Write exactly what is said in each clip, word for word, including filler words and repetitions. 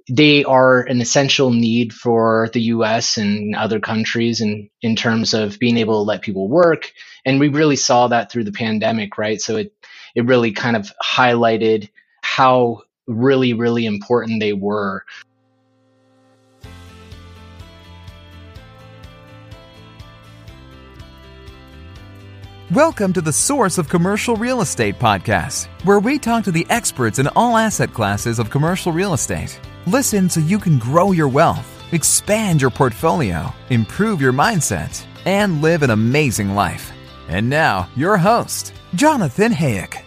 they are an essential need for the U S and other countries in, in terms of being able to let people work. And we really saw that through the pandemic, right? So it, it really kind of highlighted how really, really important they were. Welcome to the Source of Commercial Real Estate podcast, where we talk to the experts in all asset classes of commercial real estate. Listen so you can grow your wealth, expand your portfolio, improve your mindset, and live an amazing life. And now, your host, Jonathan Hayek.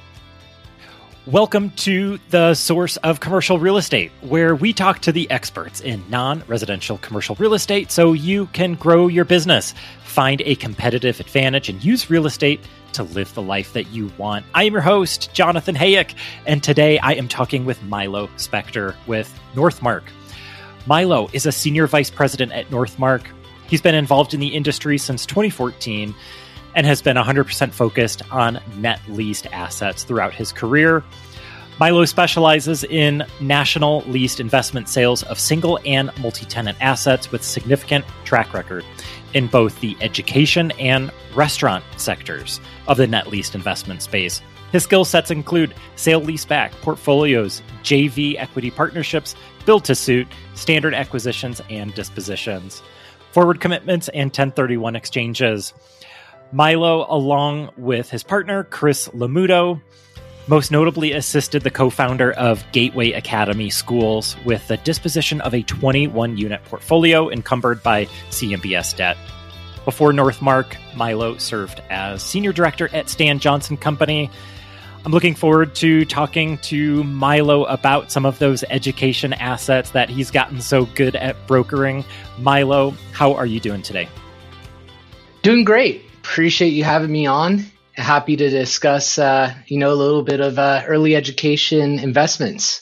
Welcome to the Source of Commercial Real Estate, where we talk to the experts in non-residential commercial real estate so you can grow your business, find a competitive advantage, and use real estate to live the life that you want. I am your host, Jonathan Hayek, and today I am talking with Milo Spector with Northmarq. Milo is a senior vice president at Northmarq. He's been involved in the industry since twenty fourteen and has been one hundred percent focused on net leased assets throughout his career. Milo specializes in national leased investment sales of single and multi-tenant assets with significant track record in both the education and restaurant sectors of the net leased investment space. His skill sets include sale-leaseback portfolios, J V equity partnerships, build-to-suit, standard acquisitions and dispositions, forward commitments, and ten thirty-one exchanges. Milo, along with his partner, Chris Lamuto, most notably assisted the co-founder of Gateway Academy Schools with the disposition of a twenty-one unit portfolio encumbered by C M B S debt. Before Northmarq, Milo served as senior director at Stan Johnson Company. I'm looking forward to talking to Milo about some of those education assets that he's gotten so good at brokering. Milo, how are you doing today? Doing great. Appreciate you having me on. Happy to discuss, uh, you know, a little bit of uh, early education investments.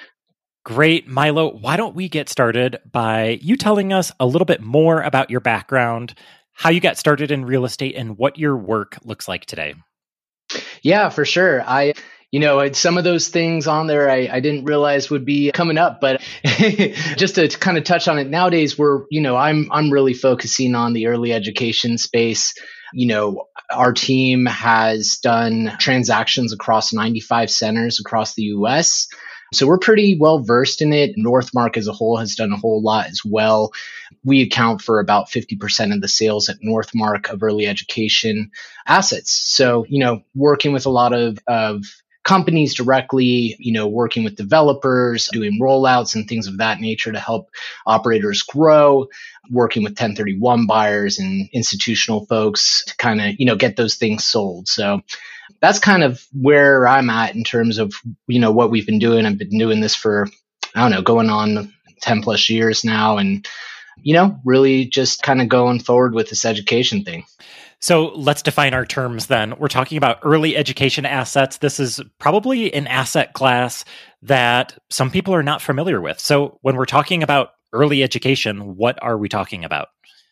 Great. Milo, why don't we get started by you telling us a little bit more about your background, how you got started in real estate, and what your work looks like today? Yeah, for sure. I, you know, it's some of those things on there I, I didn't realize would be coming up, but just to kind of touch on it nowadays, we're, you know, I'm I'm really focusing on the early education space. You know, our team has done transactions across ninety-five centers across the U S. So we're pretty well versed in it. Northmarq as a whole has done a whole lot as well. We account for about fifty percent of the sales at Northmarq of early education assets. So, you know, working with a lot of, of companies directly, you know, working with developers, doing rollouts and things of that nature to help operators grow, working with ten thirty-one buyers and institutional folks to kind of, you know, get those things sold. So that's kind of where I'm at in terms of, you know, what we've been doing. I've been doing this for, I don't know, going on ten plus years now. And, you know, really just kind of going forward with this education thing. So let's define our terms then. We're talking about early education assets. This is probably an asset class that some people are not familiar with. So when we're talking about early education, what are we talking about?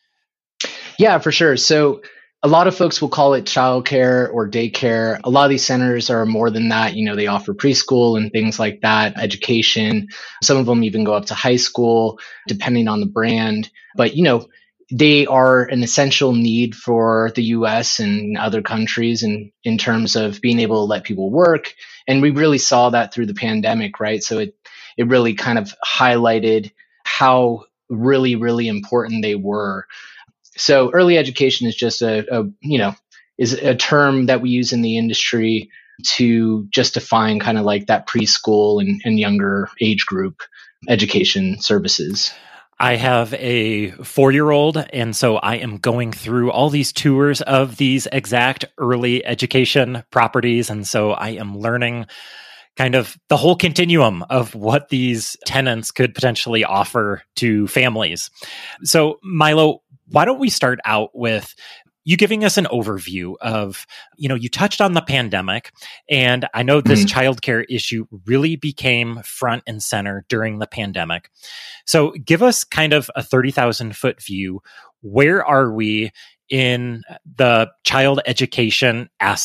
Yeah, for sure. So a lot of folks will call it childcare or daycare. A lot of these centers are more than that. You know, they offer preschool and things like that, education. Some of them even go up to high school, depending on the brand. But, you know, they are an essential need for the U S and other countries in, in terms of being able to let people work. And we really saw that through the pandemic, right? So it, it really kind of highlighted how really, really important they were. So early education is just a, a, you know, is a term that we use in the industry to just define kind of like that preschool and, and younger age group education services. I have a four-year-old, and so I am going through all these tours of these exact early education properties, and so I am learning kind of the whole continuum of what these tenants could potentially offer to families. So, Milo, why don't we start out with you giving us an overview of, you know, you touched on the pandemic, and I know this mm-hmm. childcare issue really became front and center during the pandemic. So give us kind of a thirty thousand foot view. Where are we in the child education asset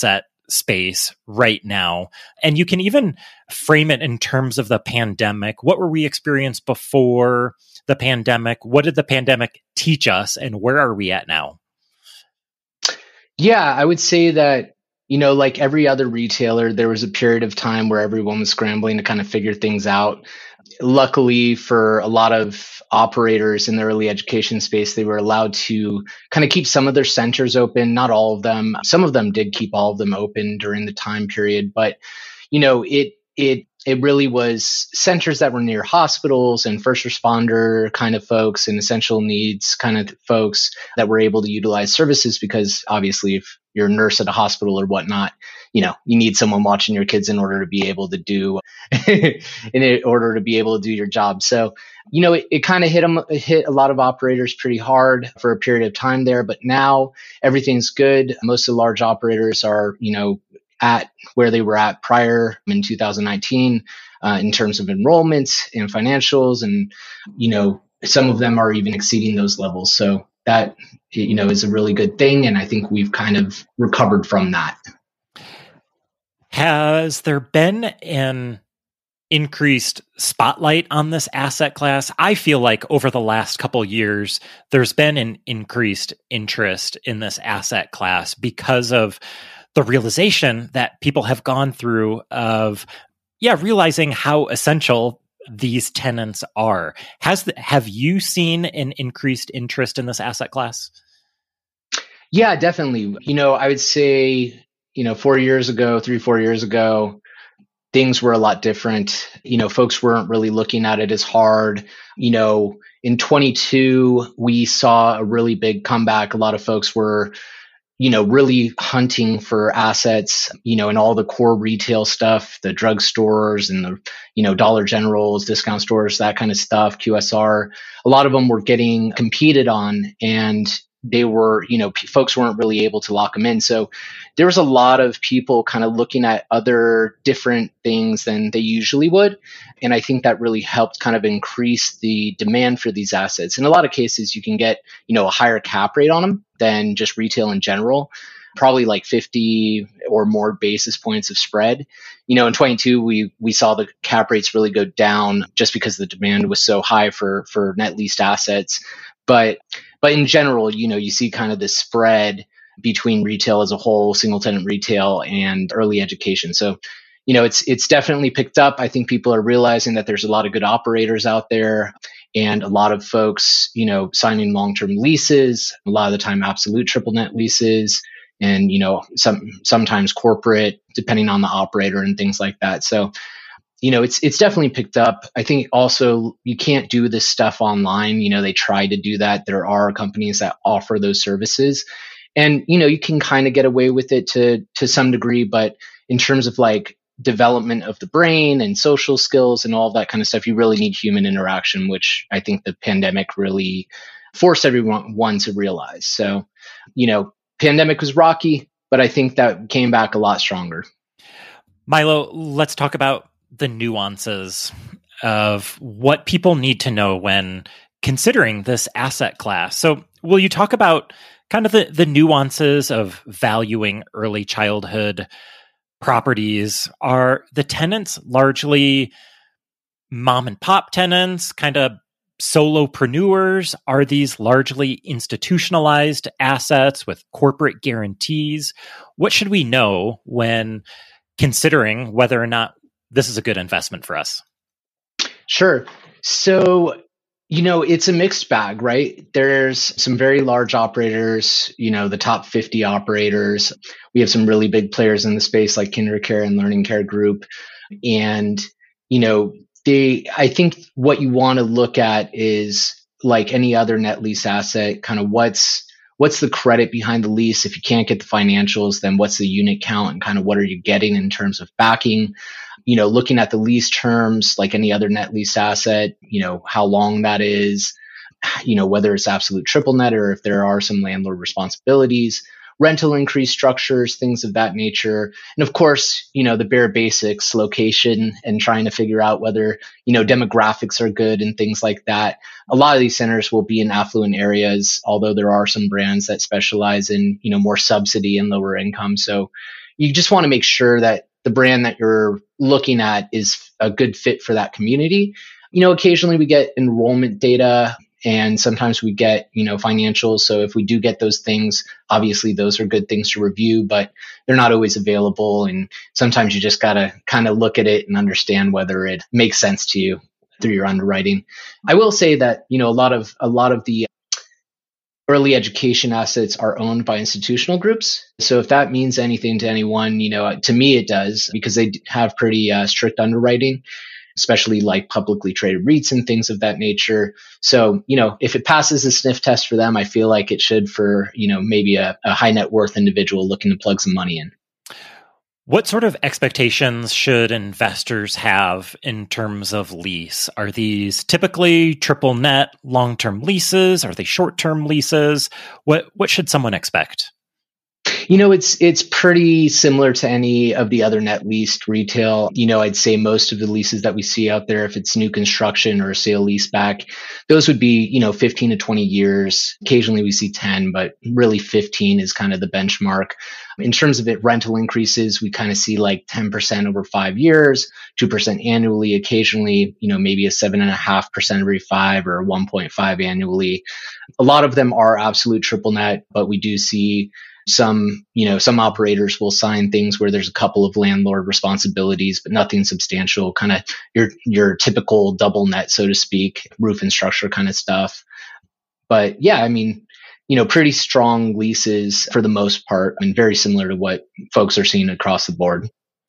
space right now. And you can even frame it in terms of the pandemic. What were we experiencing before the pandemic? What did the pandemic teach us? And where are we at now? Yeah, I would say that, you know, like every other retailer, there was a period of time where everyone was scrambling to kind of figure things out. Luckily for a lot of operators in the early education space, they were allowed to kind of keep some of their centers open, not all of them. Some of them did keep all of them open during the time period, but you know, it it it really was centers that were near hospitals and first responder kind of folks and essential needs kind of folks that were able to utilize services, because obviously if you're a nurse at a hospital or whatnot, you know, you need someone watching your kids in order to be able to do, in order to be able to do your job. So, you know, it, it kind of hit them, it hit a lot of operators pretty hard for a period of time there, but now everything's good. Most of the large operators are, you know, at where they were at prior in two thousand nineteen uh, in terms of enrollments and financials. And, you know, some of them are even exceeding those levels. So that, you know, is a really good thing. And I think we've kind of recovered from that. Has there been an increased spotlight on this asset class? I feel like over the last couple of years, there's been an increased interest in this asset class because of the realization that people have gone through of, yeah, realizing how essential these tenants are. Has the, have you seen an increased interest in this asset class? Yeah, definitely. You know, I would say, you know, four years ago, three, four years ago, things were a lot different. You know, folks weren't really looking at it as hard. You know, in twenty-two, we saw a really big comeback. A lot of folks were, you know, really hunting for assets, you know, in all the core retail stuff, the drugstores and the, you know, Dollar Generals, discount stores, that kind of stuff, Q S R. A lot of them were getting competed on, and they were, you know, p- folks weren't really able to lock them in. So there was a lot of people kind of looking at other different things than they usually would. And I think that really helped kind of increase the demand for these assets. In a lot of cases, you can get, you know, a higher cap rate on them than just retail in general, probably like fifty or more basis points of spread. You know, in twenty-two, we we saw the cap rates really go down just because the demand was so high for for net leased assets. But but in general, you know, you see kind of this spread between retail as a whole, single tenant retail, and early education. So, you know, it's it's definitely picked up. I think people are realizing that there's a lot of good operators out there, and a lot of folks, you know, signing long-term leases, a lot of the time absolute triple net leases, and, you know, some sometimes corporate, depending on the operator and things like that. So, you know, it's it's definitely picked up. I think also you can't do this stuff online. You know, they try to do that. There are companies that offer those services, and, you know, you can kind of get away with it to to some degree. But in terms of like development of the brain and social skills and all that kind of stuff, you really need human interaction, which I think the pandemic really forced everyone one to realize. So, you know, pandemic was rocky, but I think that came back a lot stronger. Milo, let's talk about the nuances of what people need to know when considering this asset class. So will you talk about kind of the, the nuances of valuing early childhood properties? Are the tenants largely mom and pop tenants, kind of solopreneurs? Are these largely institutionalized assets with corporate guarantees? What should we know when considering whether or not this is a good investment for us? Sure. So, you know, it's a mixed bag, right? There's some very large operators, you know, the top fifty operators. We have some really big players in the space like KinderCare and Learning Care Group. And, you know, they, I think what you want to look at is like any other net lease asset, kind of what's, what's the credit behind the lease? If you can't get the financials, then what's the unit count and kind of what are you getting in terms of backing? You know, looking at the lease terms, like any other net lease asset, you know, how long that is, you know, whether it's absolute triple net or if there are some landlord responsibilities, rental increase structures, things of that nature. And of course, you know, the bare basics, location, and trying to figure out whether, you know, demographics are good and things like that. A lot of these centers will be in affluent areas, although there are some brands that specialize in, you know, more subsidy and lower income. So, you just want to make sure that the brand that you're looking at is a good fit for that community. You know, occasionally we get enrollment data and sometimes we get, you know, financials. So if we do get those things, obviously those are good things to review, but they're not always available. And sometimes you just got to kind of look at it and understand whether it makes sense to you through your underwriting. I will say that, you know, a lot of, a lot of the early education assets are owned by institutional groups. So if that means anything to anyone, you know, to me it does, because they have pretty uh, strict underwriting, especially like publicly traded REITs and things of that nature. So, you know, if it passes the sniff test for them, I feel like it should for, you know, maybe a, a high net worth individual looking to plug some money in. What sort of expectations should investors have in terms of lease? Are these typically triple net long-term leases? Are they short-term leases? What what should someone expect? You know, it's it's pretty similar to any of the other net leased retail. You know, I'd say most of the leases that we see out there, if it's new construction or a sale lease back, those would be, you know, fifteen to twenty years. Occasionally we see ten, but really fifteen is kind of the benchmark. In terms of it, rental increases, we kind of see like ten percent over five years, two percent annually, occasionally, you know, maybe a seven point five percent every five or one point five annually. A lot of them are absolute triple net, but we do see some, you know, some operators will sign things where there's a couple of landlord responsibilities, but nothing substantial, kind of your, your typical double net, so to speak, roof and structure kind of stuff. But yeah, I mean, you know, pretty strong leases for the most part, and very similar to what folks are seeing across the board.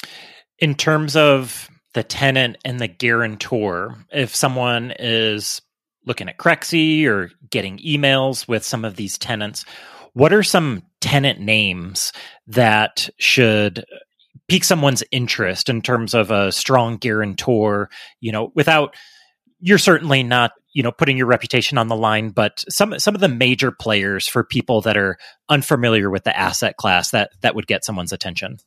In terms of the tenant and the guarantor, if someone is looking at Crexi or getting emails with some of these tenants, what are some tenant names that should pique someone's interest in terms of a strong guarantor, you know, without, you're certainly not, you know, putting your reputation on the line, but some some of the major players for people that are unfamiliar with the asset class that that would get someone's attention?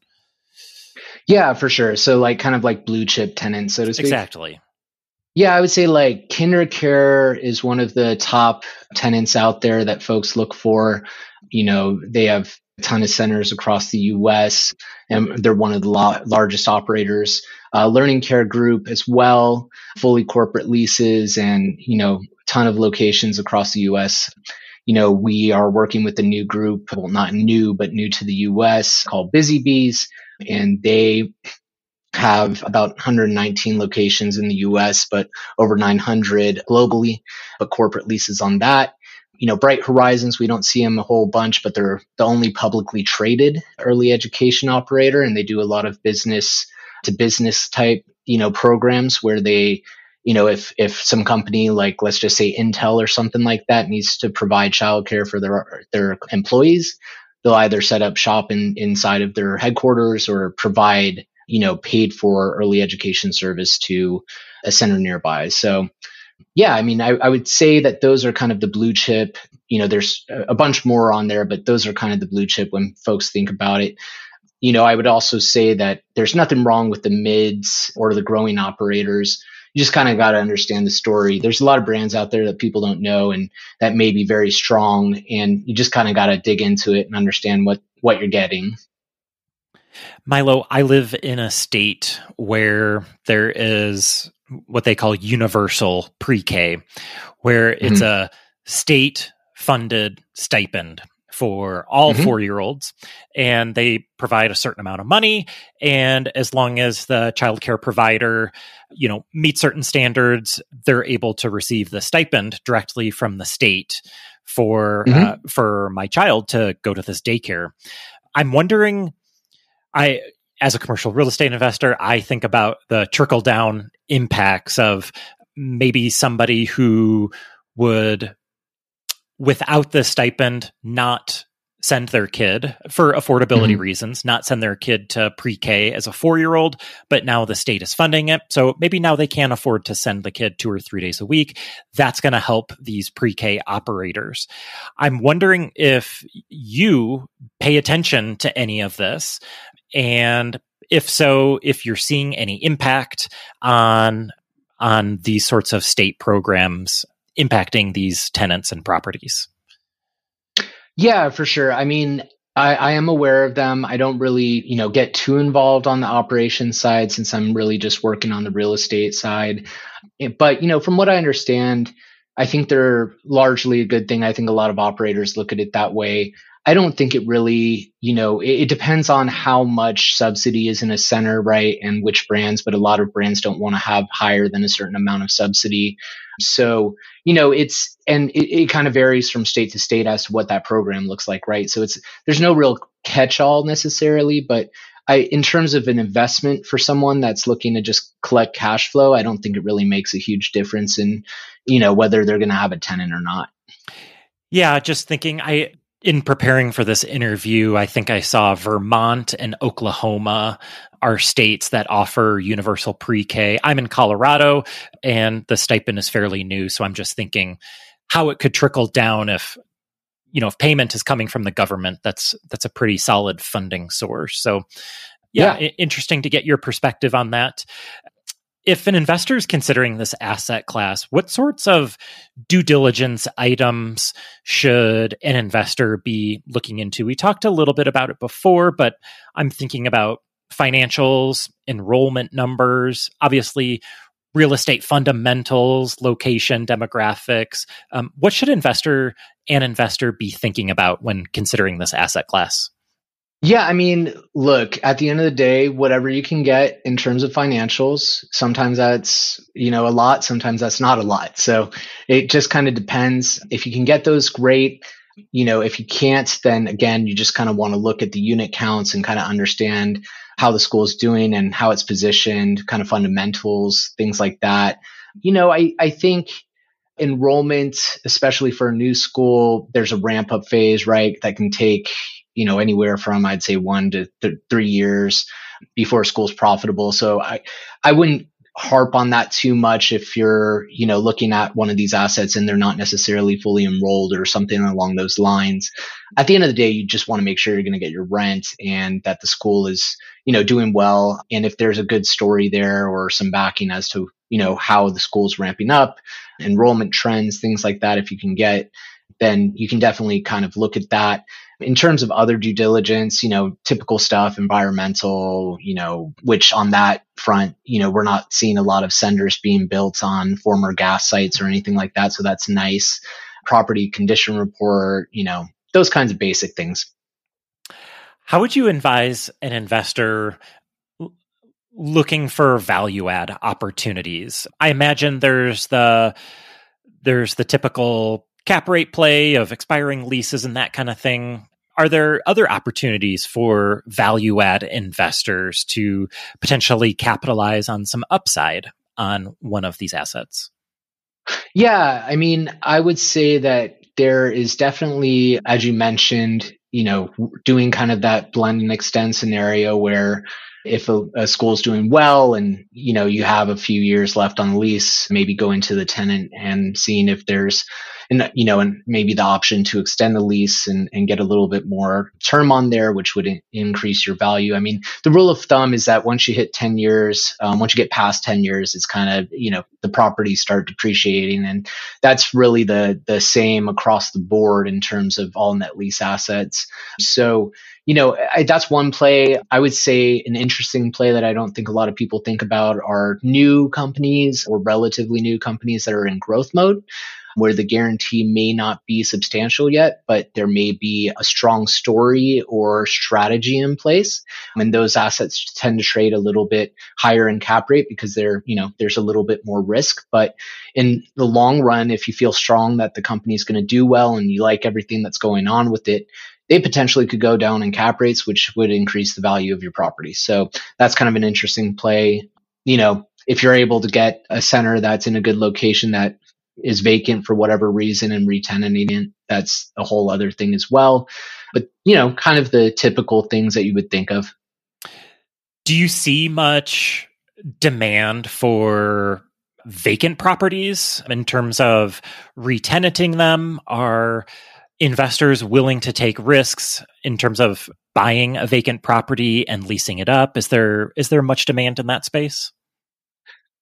Yeah, for sure. So like kind of like blue chip tenants, so to speak. Exactly. Yeah, I would say like KinderCare is one of the top tenants out there that folks look for. You know, they have a ton of centers across the U S and they're one of the lo- largest operators. Uh, Learning Care Group as well, fully corporate leases and, you know, a ton of locations across the U S. You know, we are working with a new group, well, not new, but new to the U S called Busy Bees, and they have about one hundred nineteen locations in the U S, but over nine hundred globally, but corporate leases on that. You know, Bright Horizons, we don't see them a whole bunch, but they're the only publicly traded early education operator. And they do a lot of business to business type, you know, programs where they, you know, if, if some company like, let's just say Intel or something like that needs to provide childcare for their, their employees, they'll either set up shop in, inside of their headquarters or provide, you know, paid for early education service to a center nearby. So, yeah, I mean, I, I would say that those are kind of the blue chip. You know, there's a bunch more on there, but those are kind of the blue chip when folks think about it. You know, I would also say that there's nothing wrong with the mids or the growing operators. You just kind of got to understand the story. There's a lot of brands out there that people don't know and that may be very strong, and you just kind of got to dig into it and understand what, what you're getting. Milo, I live in a state where there is what they call universal pre-K, where mm-hmm. it's a state-funded stipend for all mm-hmm. four-year-olds, and they provide a certain amount of money, and as long as the childcare provider, you know, meets certain standards, they're able to receive the stipend directly from the state for mm-hmm. uh, for my child to go to this daycare. I'm wondering, I as a commercial real estate investor, I think about the trickle-down impacts of maybe somebody who would, without the stipend, not send their kid for affordability mm-hmm. reasons, not send their kid to pre-K as a four-year-old, but now the state is funding it. So maybe now they can't afford to send the kid two or three days a week. That's going to help these pre-K operators. I'm wondering if you pay attention to any of this, and if so, if you're seeing any impact on on these sorts of state programs impacting these tenants and properties. Yeah, for sure. I mean, I, I am aware of them. I don't really, you know, get too involved on the operations side since I'm really just working on the real estate side. But, you know, from what I understand, I think they're largely a good thing. I think a lot of operators look at it that way. I don't think it really, you know, it, it depends on how much subsidy is in a center, right? And which brands, but a lot of brands don't want to have higher than a certain amount of subsidy. So, you know, it's, and it, it kind of varies from state to state as to what that program looks like, right? So it's, there's no real catch-all necessarily, but I, in terms of an investment for someone that's looking to just collect cash flow, I don't think it really makes a huge difference in, you know, whether they're going to have a tenant or not. Yeah, just thinking, I, in preparing for this interview, I think I saw Vermont and Oklahoma are states that offer universal pre-K. I'm in Colorado, and the stipend is fairly new, so I'm just thinking how it could trickle down if, you know, if payment is coming from the government. That's that's a pretty solid funding source. So, yeah, yeah. I- interesting to get your perspective on that. If an investor is considering this asset class, what sorts of due diligence items should an investor be looking into? We talked a little bit about it before, but I'm thinking about financials, enrollment numbers, obviously real estate fundamentals, location, demographics. Um, what should investor an investor be thinking about when considering this asset class? Yeah, I mean, look, at the end of the day, whatever you can get in terms of financials, sometimes that's, you know, a lot, sometimes that's not a lot. So it just kind of depends. If you can get those, great. You know, if you can't, then again, you just kind of want to look at the unit counts and kind of understand how the school is doing and how it's positioned, kind of fundamentals, things like that. You know, I, I think enrollment, especially for a new school, there's a ramp up phase, right? That can take, you know, anywhere from, I'd say, one to th- three years before a school's profitable. So I, I wouldn't harp on that too much if you're, you know, looking at one of these assets and they're not necessarily fully enrolled or something along those lines. At the end of the day, you just want to make sure you're going to get your rent and that the school is, you know, doing well. And if there's a good story there or some backing as to, you know, how the school's ramping up, enrollment trends, things like that, if you can get, then you can definitely kind of look at that. In terms of other due diligence, you know, typical stuff, environmental, you know, which on that front, you know, we're not seeing a lot of senders being built on former gas sites or anything like that. So that's nice. Property condition report, you know, those kinds of basic things. How would you advise an investor looking for value add opportunities? I imagine there's the there's the typical cap rate play of expiring leases and that kind of thing. Are there other opportunities for value add investors to potentially capitalize on some upside on one of these assets? Yeah, I mean, I would say that there is definitely, as you mentioned, you know, doing kind of that blend and extend scenario where if a, a school is doing well and, you know, you have a few years left on the lease, maybe going to the tenant and seeing if there's, and, you know, and maybe the option to extend the lease and, and get a little bit more term on there, which would in, increase your value. I mean, the rule of thumb is that once you hit ten years, um, once you get past ten years, it's kind of, you know, the properties start depreciating. And that's really the the same across the board in terms of all net lease assets. So, you know, I, that's one play. I would say an interesting play that I don't think a lot of people think about are new companies or relatively new companies that are in growth mode, where the guarantee may not be substantial yet, but there may be a strong story or strategy in place. And those assets tend to trade a little bit higher in cap rate because they're, you know, there's a little bit more risk. But in the long run, if you feel strong that the company is going to do well and you like everything that's going on with it, they potentially could go down in cap rates, which would increase the value of your property. So that's kind of an interesting play. You know, if you're able to get a center that's in a good location that is vacant for whatever reason and re-tenanting it, that's a whole other thing as well. But, you know, kind of the typical things that you would think of. Do you see much demand for vacant properties in terms of re-tenanting them? Are investors willing to take risks in terms of buying a vacant property and leasing it up? Is there is there much demand in that space?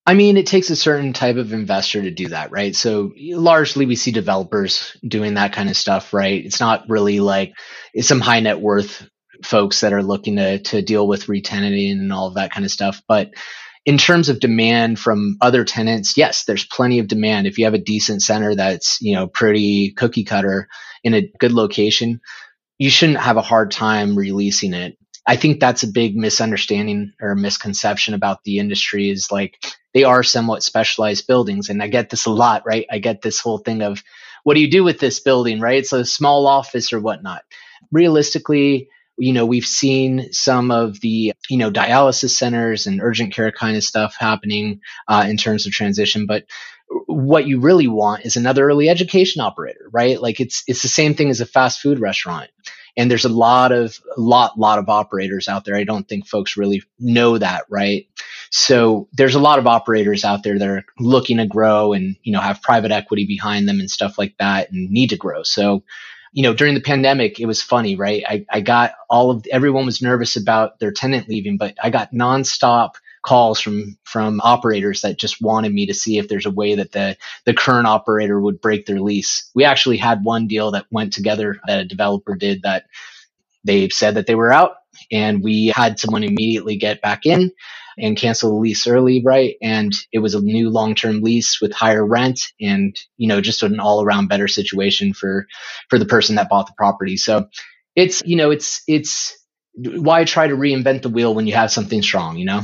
I mean, it takes a certain type of investor to do that, right? So largely we see developers doing that kind of stuff, right? It's not really like it's some high net worth folks that are looking to to deal with re-tenanting and all of that kind of stuff. But in terms of demand from other tenants, yes, there's plenty of demand. If you have a decent center that's, you know, pretty cookie cutter in a good location, you shouldn't have a hard time releasing it. I think that's a big misunderstanding or misconception about the industry is like they are somewhat specialized buildings. And I get this a lot, right? I get this whole thing of what do you do with this building, right? It's a small office or whatnot. Realistically, you know, we've seen some of the, you know, dialysis centers and urgent care kind of stuff happening uh, in terms of transition. But what you really want is another early education operator, right? Like it's it's the same thing as a fast food restaurant. And there's a lot of lot lot of operators out there. I don't think folks really know that, right? So there's a lot of operators out there that are looking to grow and, you know, have private equity behind them and stuff like that and need to grow. So, you know, during the pandemic, it was funny, right? I, I got all of everyone was nervous about their tenant leaving, but I got nonstop calls from from operators that just wanted me to see if there's a way that the the current operator would break their lease. We actually had one deal that went together that a developer did that they said that they were out, and we had someone immediately get back in and cancel the lease early, right? And it was a new long-term lease with higher rent and, you know, just an all-around better situation for for the person that bought the property. So it's, you know, it's it's why try to reinvent the wheel when you have something strong, you know?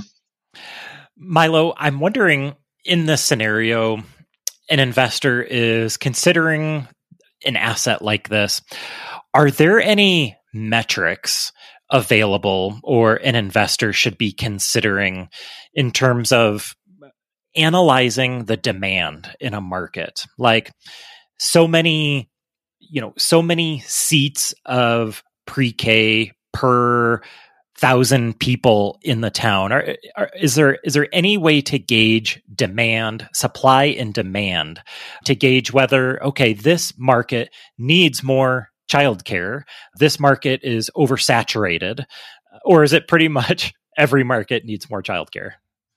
Milo, I'm wondering, in this scenario, an investor is considering an asset like this. Are there any metrics available or an investor should be considering in terms of analyzing the demand in a market? Like so many, you know, so many seats of pre-K per thousand people in the town. Are, are, is there is there any way to gauge demand, supply and demand, to gauge whether, okay, this market needs more childcare, this market is oversaturated, or is it pretty much every market needs more childcare?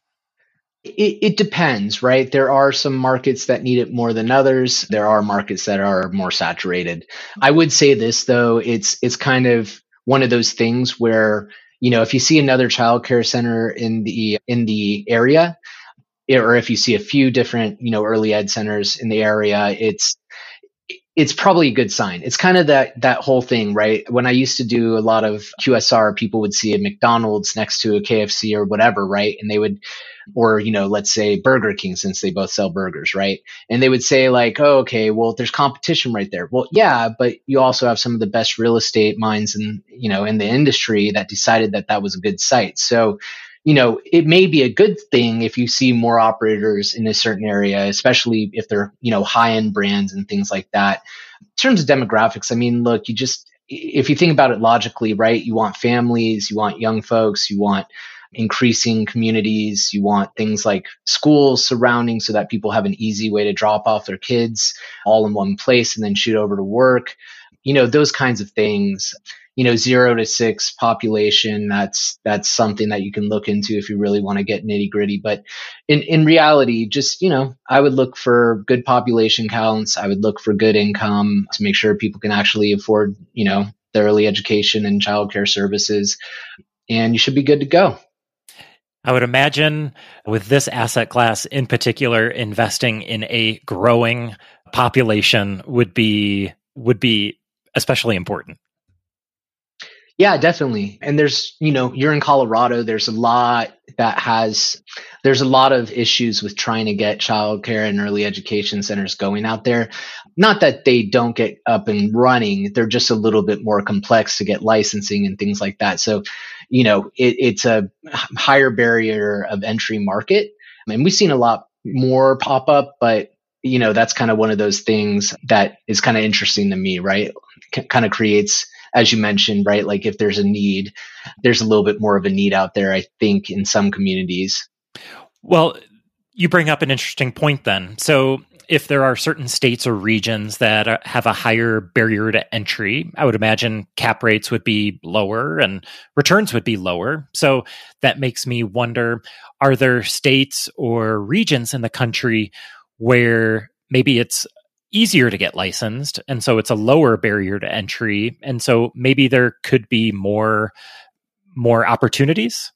It, it depends, right? There are some markets that need it more than others. There are markets that are more saturated. I would say this though, it's it's kind of one of those things where, you know, if you see another childcare center in the in the area, or if you see a few different, you know, early ed centers in the area, it's it's probably a good sign. It's kind of that that whole thing, right? When I used to do a lot of Q S R, people would see a McDonald's next to a K F C or whatever, right? And they would, or, you know, let's say Burger King, since they both sell burgers, right? And they would say like, oh, okay, well, there's competition right there. Well, yeah, but you also have some of the best real estate minds in, you know, in the industry that decided that that was a good site. So, you know, it may be a good thing if you see more operators in a certain area, especially if they're, you know, high-end brands and things like that. In terms of demographics, I mean, look, you just, if you think about it logically, right, you want families, you want young folks, you want increasing communities, you want things like schools surrounding so that people have an easy way to drop off their kids all in one place and then shoot over to work. You know, those kinds of things. You know, zero to six population, that's that's something that you can look into if you really want to get nitty gritty. But in, in reality, just, you know, I would look for good population counts. I would look for good income to make sure people can actually afford, you know, their early education and childcare services. And you should be good to go. I would imagine with this asset class in particular, investing in a growing population would be would be especially important. Yeah, definitely. And there's, you know, you're in Colorado, there's a lot that has, there's a lot of issues with trying to get childcare and early education centers going out there. Not that they don't get up and running, they're just a little bit more complex to get licensing and things like that. So, you know, it, it's a higher barrier of entry market. I mean, we've seen a lot more pop up, but, you know, that's kind of one of those things that is kind of interesting to me, right? C- kind of creates, as you mentioned, right? Like if there's a need, there's a little bit more of a need out there, I think, in some communities. Well, you bring up an interesting point then. So if there are certain states or regions that are, have a higher barrier to entry, I would imagine cap rates would be lower and returns would be lower. So that makes me wonder, are there states or regions in the country where maybe it's easier to get licensed, and so it's a lower barrier to entry, and so maybe there could be more more opportunities?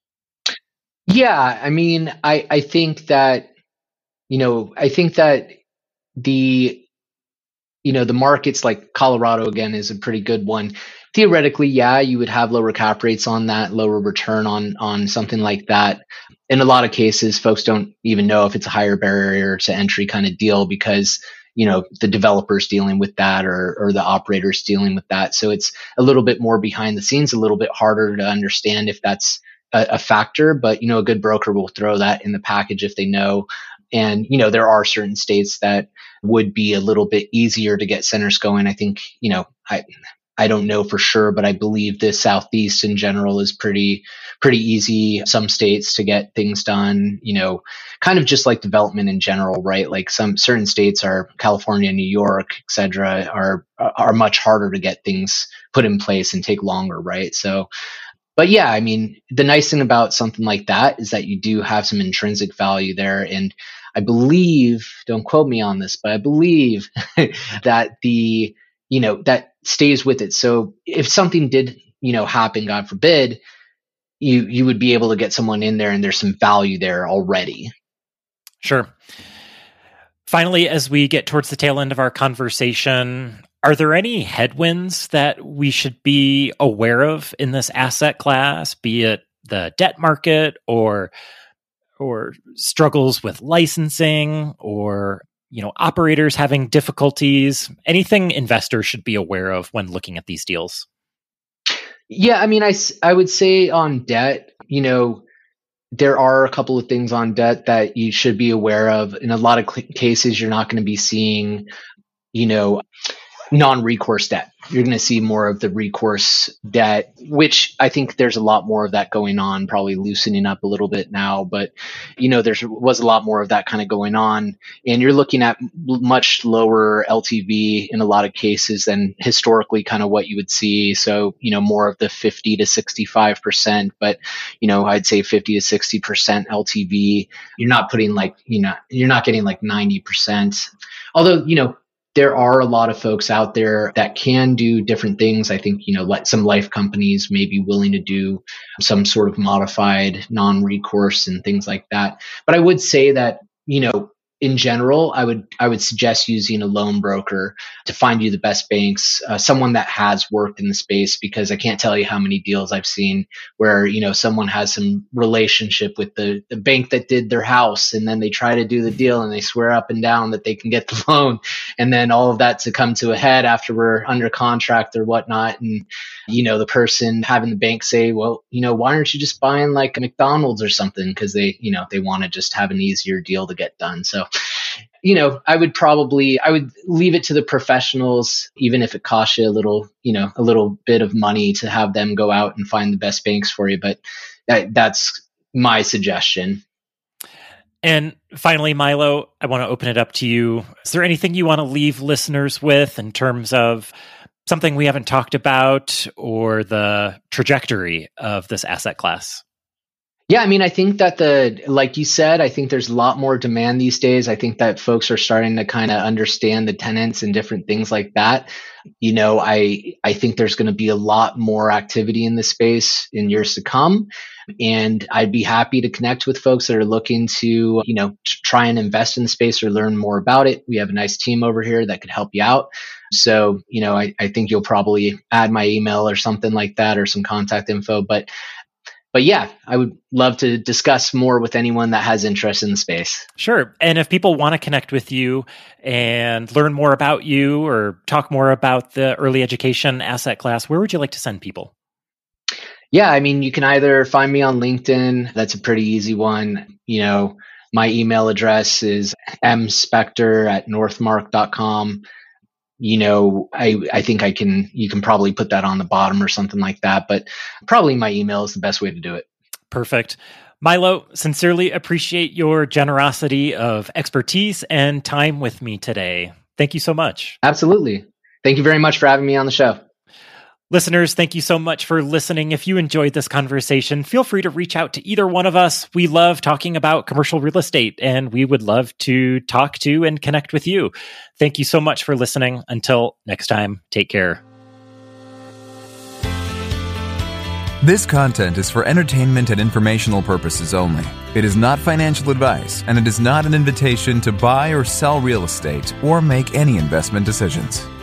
Yeah, I mean, I I think that, you know, I think that the, you know, the markets like Colorado, again, is a pretty good one. Theoretically, yeah, you would have lower cap rates on that, lower return on on something like that. In a lot of cases, folks don't even know if it's a higher barrier to entry kind of deal because, you know, the developers dealing with that or or the operators dealing with that. So it's a little bit more behind the scenes, a little bit harder to understand if that's a, a factor. But, you know, a good broker will throw that in the package if they know. And, you know, there are certain states that would be a little bit easier to get centers going. I think, you know, I I don't know for sure, but I believe the Southeast in general is pretty pretty easy. Some states to get things done, you know, kind of just like development in general, right? Like some certain states are California, New York, et cetera, are are much harder to get things put in place and take longer, right? So, but yeah, I mean, the nice thing about something like that is that you do have some intrinsic value there. And I believe, don't quote me on this, but I believe that the, you know, that stays with it. So if something did, you know, happen, God forbid, you you would be able to get someone in there and there's some value there already. Sure. Finally, as we get towards the tail end of our conversation, are there any headwinds that we should be aware of in this asset class, be it the debt market or or struggles with licensing or, you know, operators having difficulties, anything investors should be aware of when looking at these deals? Yeah, I mean, I, I would say on debt, you know, there are a couple of things on debt that you should be aware of. In a lot of cl- cases, you're not going to be seeing, you know, non-recourse debt. You're going to see more of the recourse debt, which I think there's a lot more of that going on, probably loosening up a little bit now. But, you know, there was a lot more of that kind of going on. And you're looking at much lower L T V in a lot of cases than historically kind of what you would see. So, you know, more of the fifty to sixty-five percent, but, you know, I'd say fifty to sixty percent L T V. You're not putting like, you know, you're not getting like ninety percent. Although, you know, there are a lot of folks out there that can do different things. I think, you know, like some life companies may be willing to do some sort of modified non-recourse and things like that. But I would say that, you know, in general, I would I would suggest using a loan broker to find you the best banks, uh, someone that has worked in the space, because I can't tell you how many deals I've seen where, you know, someone has some relationship with the, the bank that did their house, and then they try to do the deal and they swear up and down that they can get the loan. And then all of that to come to a head after we're under contract or whatnot. And, you know, the person having the bank say, well, you know, why aren't you just buying like a McDonald's or something? Because they, you know, they want to just have an easier deal to get done. So, you know, I would probably, I would leave it to the professionals, even if it costs you a little, you know, a little bit of money to have them go out and find the best banks for you. But that, that's my suggestion. And finally, Milo, I want to open it up to you. Is there anything you want to leave listeners with in terms of something we haven't talked about or the trajectory of this asset class? Yeah, I mean, I think that the, like you said, I think there's a lot more demand these days. I think that folks are starting to kind of understand the tenants and different things like that. You know, I, I think there's going to be a lot more activity in this space in years to come. And I'd be happy to connect with folks that are looking to, you know, t- try and invest in the space or learn more about it. We have a nice team over here that could help you out. So, you know, I, I think you'll probably add my email or something like that or some contact info. But But yeah, I would love to discuss more with anyone that has interest in the space. Sure. And if people want to connect with you and learn more about you or talk more about the early education asset class, where would you like to send people? Yeah, I mean, you can either find me on LinkedIn. That's a pretty easy one. You know, my email address is m spector at northmark dot com. You know, I, I think I can, you can probably put that on the bottom or something like that, but probably my email is the best way to do it. Perfect. Milo, sincerely appreciate your generosity of expertise and time with me today. Thank you so much. Absolutely. Thank you very much for having me on the show. Listeners, thank you so much for listening. If you enjoyed this conversation, feel free to reach out to either one of us. We love talking about commercial real estate, and we would love to talk to and connect with you. Thank you so much for listening. Until next time, take care. This content is for entertainment and informational purposes only. It is not financial advice, and it is not an invitation to buy or sell real estate or make any investment decisions.